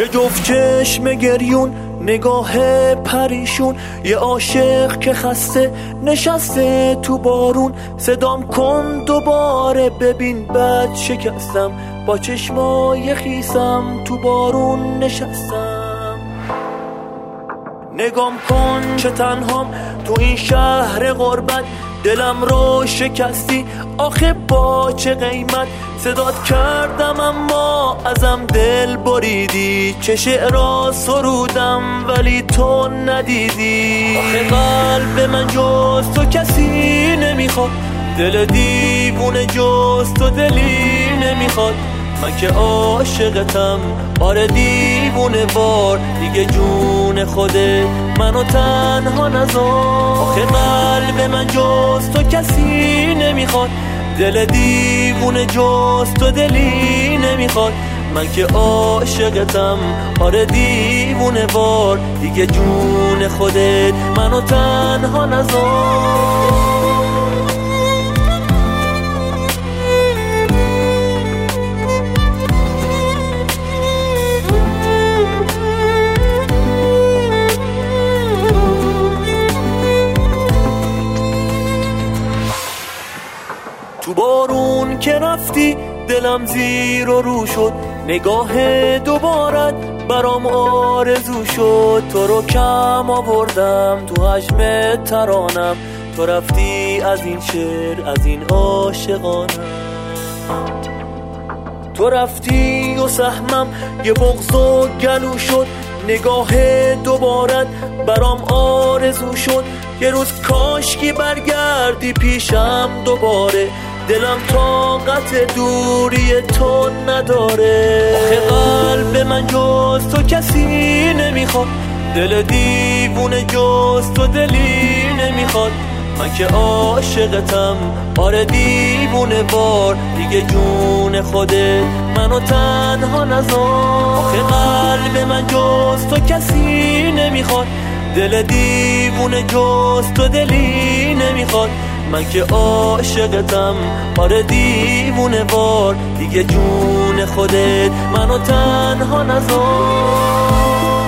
یه جفت چشم گریون، نگاه پریشون، یه عاشق که خسته نشسته تو بارون. صدام کن دوباره ببین بد شکستم، با چشمای خیسم تو بارون نشستم. نگام کن چه تنهام تو این شهر غربت، دلم رو شکستی آخه با چه قیمت. صدات کردم اما ازم دل بریدی، چه شعرها سرودم ولی تو ندیدی. آخه قلب من جز تو کسی نمیخواد، دل دیوونه جز تو دلی نمیخواد. من که عاشقتم آره دیوونه وار، دیگه جون خوده منو تنها نذار. آخه قلب من جز تو کسی نمیخواد، دل دیوونه جز تو دلی نمیخواد. من که عاشقتم آره دیوونه وار، دیگه جون خودت منو تنها نذار. تو بارون که رفتی دلم زیر و رو شد، نگاه دوبارت برام آرزو شد. تو رو کم آوردم تو حجم ترانم، تو رفتی از این شعر از این عاشقانم. تو رفتی و سهمم یه بغض و گلو شد، نگاه دوبارت برام آرزو شد. یه روز کاشکی برگردی پیشم دوباره، دلم طاقت دوری تو نداره. آخه قلب من جز تو کسی نمیخواد، دل دیوونه جز تو دلی نمیخواد. من که عاشقتم آره دیوونه وار، دیگه جون خوده منو تنها نذار. آخه قلب من جز تو کسی نمیخواد، دل دیوونه جز تو دلی نمیخواد. من که عاشقتم آره دیوونه وار، دیگه جون خودت منو تنها نذار.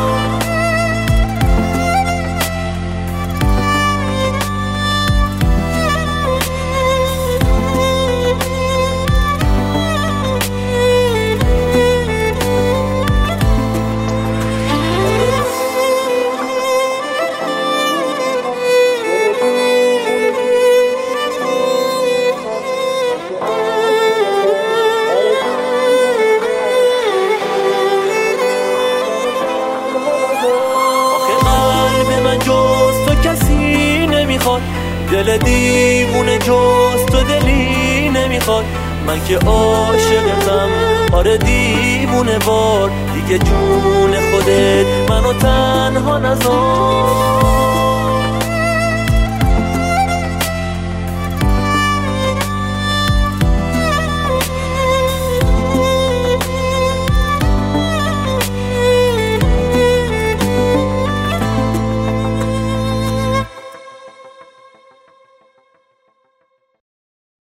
دل دیوونه جز تو دلی نمیخواد. من که عاشقتم آره دیوونه وار، دیگه جون خودت منو تنها نذار.